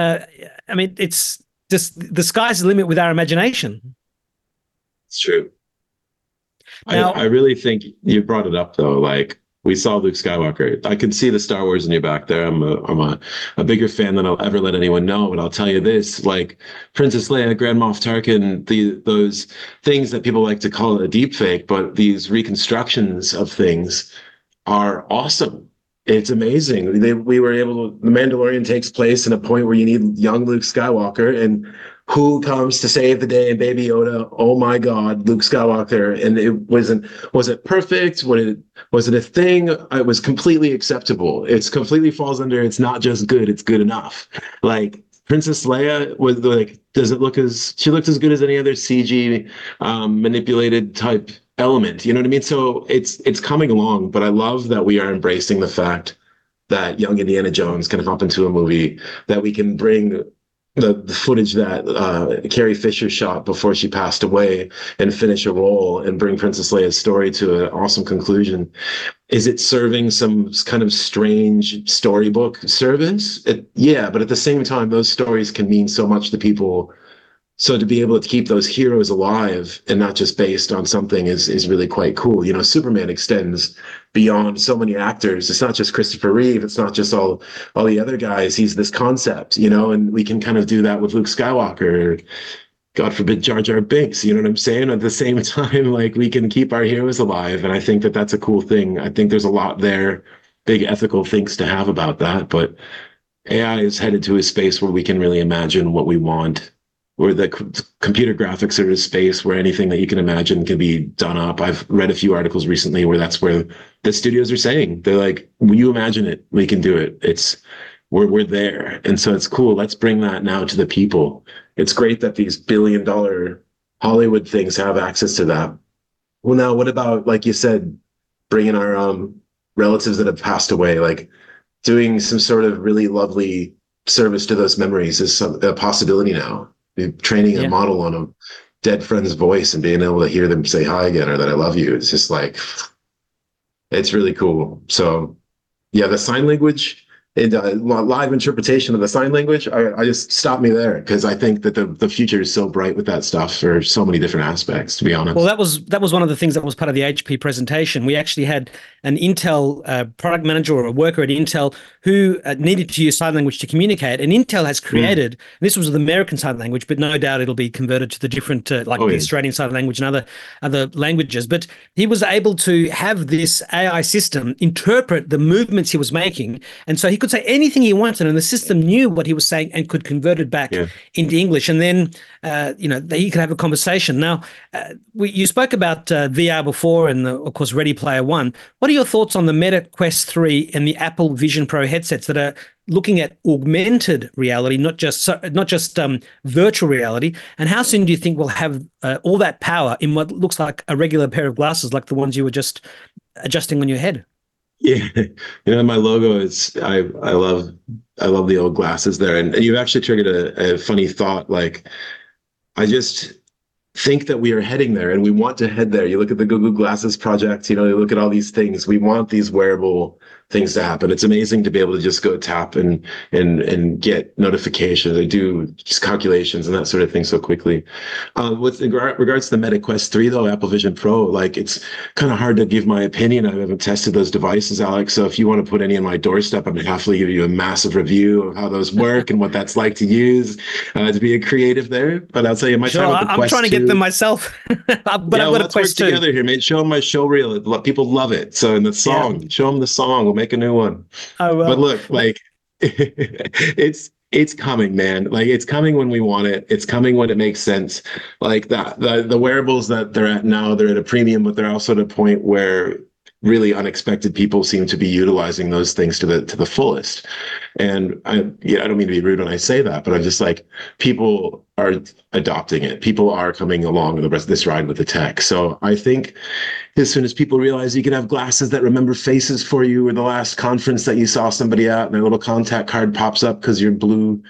It's just the sky's the limit with our imagination. It's true. Now, I really think you brought it up, though. We saw Luke Skywalker. I can see the Star Wars in your back there. I'm a bigger fan than I'll ever let anyone know. But I'll tell you this: Princess Leia, Grand Moff Tarkin, those things that people like to call it a deep fake, but these reconstructions of things are awesome. It's amazing. We were able to. The Mandalorian takes place in a point where you need young Luke Skywalker, and who comes to save the day? And Baby Yoda. Oh my God, Luke Skywalker! And it wasn't. Was it perfect? Was it a thing? It was completely acceptable. It's completely falls under. It's not just good. It's good enough. Princess Leia was does it look as she looked as good as any other CG manipulated type element? You know what I mean? So it's coming along, but I love that we are embracing the fact that young Indiana Jones can hop into a movie, that we can bring the footage that Carrie Fisher shot before she passed away and finish a role and bring Princess Leia's story to an awesome conclusion. Is it serving some kind of strange storybook service? Yeah, but at the same time, those stories can mean so much to people. So to be able to keep those heroes alive and not just based on something is really quite cool. Superman extends beyond so many actors. It's not just Christopher Reeve. It's not just all the other guys. He's this concept, and we can kind of do that with Luke Skywalker. God forbid Jar Jar Binks, you know what I'm saying? At the same time, we can keep our heroes alive. And I think that that's a cool thing. I think there's a lot there, big ethical things to have about that. But AI is headed to a space where we can really imagine what we want, where the computer graphics are a space where anything that you can imagine can be done up. I've read a few articles recently where that's where the studios are saying, they're like, will you imagine it? We can do it. we're there. And so it's cool. Let's bring that now to the people. It's great that these billion-dollar Hollywood things have access to that. Well, now what about, like you said, bringing our relatives that have passed away, like doing some sort of really lovely service to those memories is a possibility now. Training a model on a dead friend's voice and being able to hear them say hi again or that I love you. It's just like, it's really cool. So yeah, the sign language, live interpretation of the sign language, I just stopped me there because I think that the future is so bright with that stuff for so many different aspects, to be honest. Well, that was one of the things that was part of the HP presentation. We actually had an Intel product manager or a worker at Intel who needed to use sign language to communicate. And Intel has created, and this was the American sign language, but no doubt it'll be converted to the different, the Australian sign language and other languages. But he was able to have this AI system interpret the movements he was making. And so he could say anything he wanted, and the system knew what he was saying and could convert it back into English. And then, he could have a conversation. Now, you spoke about VR before and, of course, Ready Player One. What are your thoughts on the Meta Quest 3 and the Apple Vision Pro headsets that are looking at augmented reality, not just virtual reality? And how soon do you think we'll have all that power in what looks like a regular pair of glasses, like the ones you were just adjusting on your head? Yeah, my logo is I love the old glasses there, and you've actually triggered a funny thought. Like, I just think that we are heading there, and we want to head there. You look at the Google Glasses project, you look at all these things. We want these wearable things to happen. It's amazing to be able to just go tap and get notifications. They do just calculations and that sort of thing so quickly. With regards to the Meta Quest 3, though, Apple Vision Pro, like, it's kind of hard to give my opinion. I haven't tested those devices, Alex. So if you want to put any on my doorstep, I'm going to happily give you a massive review of how those work and what that's like to use, to be a creative there. But I'll tell you, my time with the Quest 2. I'm trying to get them myself. But I've got a Quest 2. Together here, mate. Show them my show reel. People love it. So in the song, show them the song. We'll make a new one. Oh, well. But look, like, it's coming, man. Like, it's coming when we want it. It's coming when it makes sense. Like that, the wearables that they're at now, they're at a premium, but they're also at a point where really unexpected people seem to be utilizing those things to the fullest. And I don't mean to be rude when I say that, but I'm just like, people are adopting it. People are coming along with the rest of this ride with the tech. So I think as soon as people realize you can have glasses that remember faces for you, or the last conference that you saw somebody at and their little contact card pops up because your Bluetooth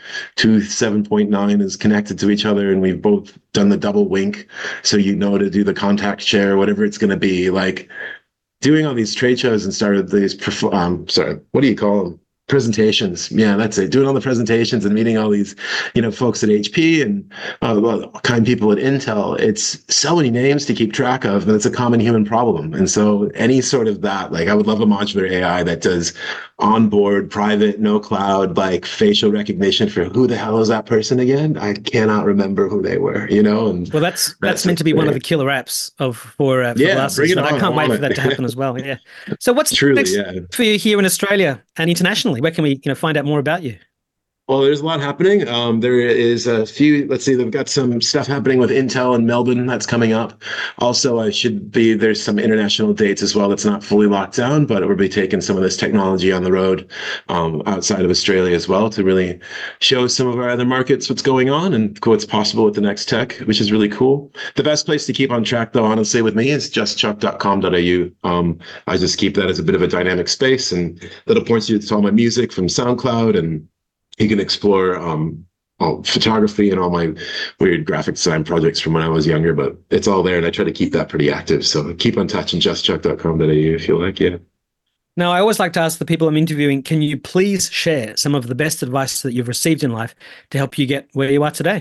7.9 is connected to each other, and we've both done the double wink, so to do the contact share, whatever it's going to be. Like, doing all these trade shows and started these, what do you call them? Presentations. Yeah, that's it. Doing all the presentations and meeting all these, folks at HP and kind people at Intel. It's so many names to keep track of, and it's a common human problem. And so any sort of that, like, I would love a modular AI that does onboard, private, no cloud, like, facial recognition for who the hell is that person again? I cannot remember who they were, And well, that's meant to be one of the killer apps for glasses. But I can't wait for that to happen as well. Yeah. So what's next for you here in Australia and internationally? Where can we, find out more about you? Well, there's a lot happening. There is a few, they've got some stuff happening with Intel in Melbourne that's coming up. Also, there's some international dates as well that's not fully locked down, but we'll be taking some of this technology on the road outside of Australia as well to really show some of our other markets what's going on and what's possible with the next tech, which is really cool. The best place to keep on track, though, honestly, with me is justchuck.com.au. I just keep that as a bit of a dynamic space, and that'll point you to all my music from SoundCloud, and you can explore photography and all my weird graphic design projects from when I was younger, but it's all there, and I try to keep that pretty active. So keep on touching justchuck.com.au if you like, Now, I always like to ask the people I'm interviewing, can you please share some of the best advice that you've received in life to help you get where you are today?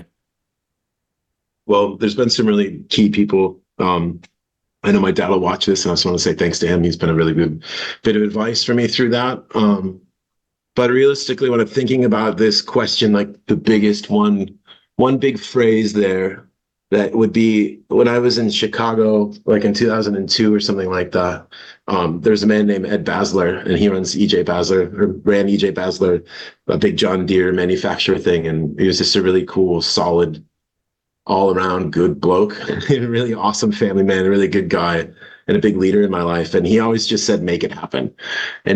Well, there's been some really key people. I know my dad will watch this, and I just want to say thanks to him. He's been a really good bit of advice for me through that. But realistically, when I'm thinking about this question, like the biggest one big phrase there, that would be when I was in Chicago, like in 2002 or something like that. There's a man named Ed Basler, and he ran EJ Basler, a big John Deere manufacturer thing. And he was just a really cool, solid, all around good bloke, a really awesome family man, a really good guy, and a big leader in my life. And he always just said, make it happen. And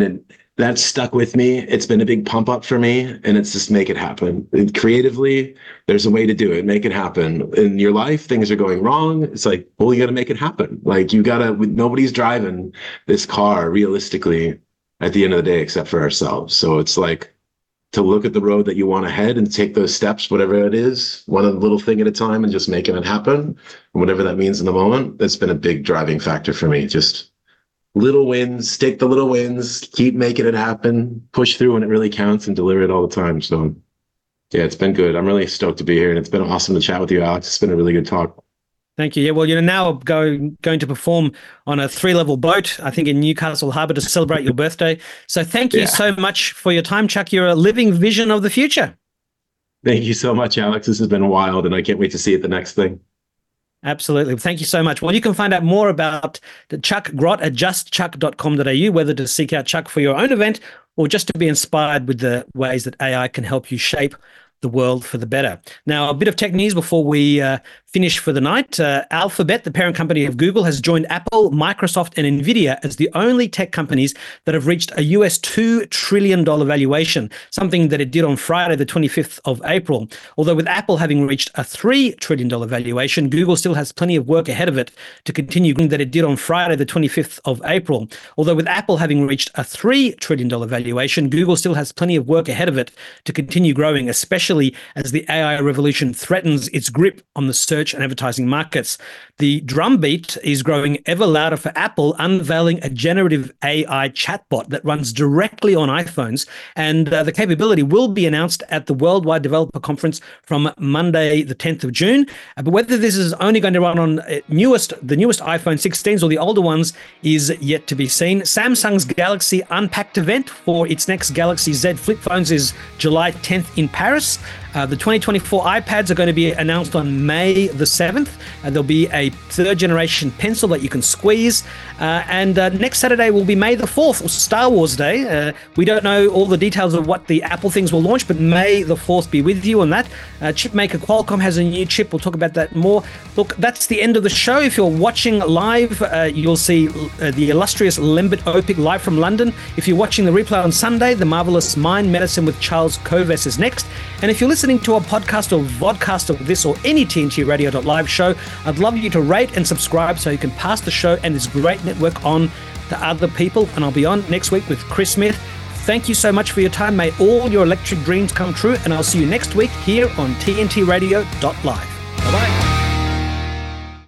that's stuck with me. It's been a big pump up for me, and it's just make it happen. And creatively, there's a way to do it. Make it happen. In your life, things are going wrong. It's like, well, you got to make it happen. Like nobody's driving this car realistically at the end of the day, except for ourselves. So it's like to look at the road that you want ahead and take those steps, whatever it is, one little thing at a time, and just making it happen, whatever that means in the moment. That's been a big driving factor for me. Just little wins, take the little wins, keep making it happen, push through when it really counts, and deliver it all the time. So yeah, it's been good. I'm really stoked to be here, and it's been awesome to chat with you, Alex. It's been a really good talk. Thank you. Yeah, well, you're now going to perform on a 3-level boat, I think in Newcastle Harbour, to celebrate your birthday. So thank you so much for your time, Chuck. You're a living vision of the future. Thank you so much, Alex. This has been wild, and I can't wait to see it the next thing. Absolutely. Thank you so much. Well, you can find out more about the Chuck Grott at justchuck.com.au, whether to seek out Chuck for your own event or just to be inspired with the ways that AI can help you shape the world for the better. Now, a bit of tech news before we finish for the night. Alphabet, the parent company of Google, has joined Apple, Microsoft, and NVIDIA as the only tech companies that have reached a US $2 trillion valuation, something that it did on Friday, the 25th of April. Although with Apple having reached a $3 trillion valuation, Google still has plenty of work ahead of it to continue that it did on Friday, the 25th of April. Although with Apple having reached a $3 trillion valuation, Google still has plenty of work ahead of it to continue growing, especially as the AI revolution threatens its grip on the search and advertising markets. The drumbeat is growing ever louder for Apple, unveiling a generative AI chatbot that runs directly on iPhones, and the capability will be announced at the Worldwide Developer Conference from Monday, the 10th of June. But whether this is only going to run on the newest iPhone 16s or the older ones is yet to be seen. Samsung's Galaxy Unpacked event for its next Galaxy Z flip phones is July 10th in Paris. The 2024 iPads are going to be announced on May the 7th. There'll be a third-generation pencil that you can squeeze. And next Saturday will be May the 4th, or Star Wars Day. We don't know all the details of what the Apple things will launch, but May the 4th be with you on that. Chip maker Qualcomm has a new chip. We'll talk about that more. Look, that's the end of the show. If you're watching live, you'll see the illustrious Lembit Opik live from London. If you're watching the replay on Sunday, the marvelous Mind Medicine with Charles Kovess is next. And if you're listening to a podcast or vodcast of this or any TNT Radio.live show, I'd love you to rate and subscribe so you can pass the show and this great network on to other people. And I'll be on next week with Chris Smith. Thank you so much for your time. May all your electric dreams come true. And I'll see you next week here on TNT Radio.live.